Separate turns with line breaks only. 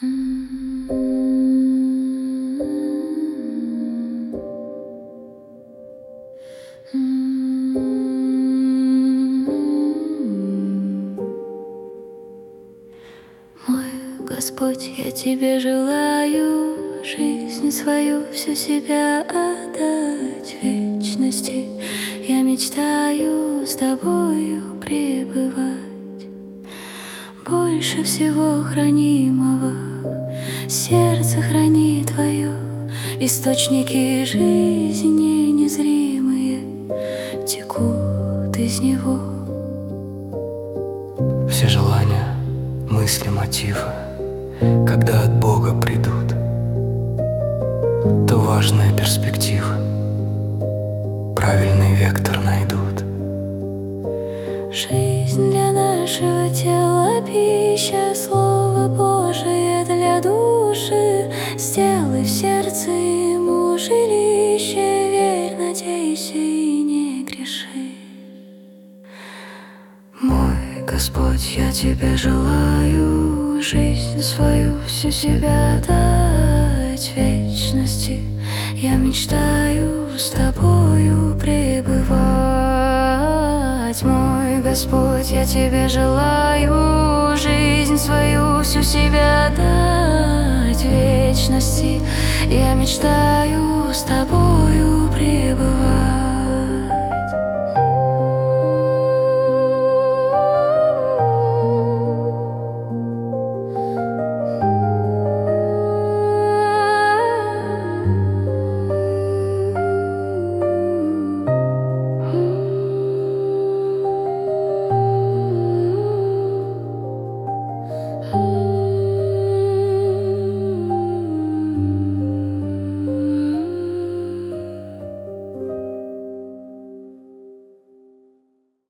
Мой Господь, я Тебе желаю жизнь свою, всю себя отдать вечности. Я мечтаю с Тобою пребывать. Больше всего хранимого сердце храни Твое, источники жизни незримые текут из него.
Все желания, мысли, мотивы, когда от Бога придут, то важная перспектива, правильный вектор найдут.
Жизнь для нашего тела, пища, Слово Божие для души. Сделай в сердце ему жилище, верь, надейся и не греши. Мой Господь, я Тебе желаю жизнь свою, всю себя дать вечности. Я мечтаю с Тобою пребывать. Мой Господь, я Тебе желаю жизнь свою, всю себя дать вечности. Я мечтаю с Тобою пребывать.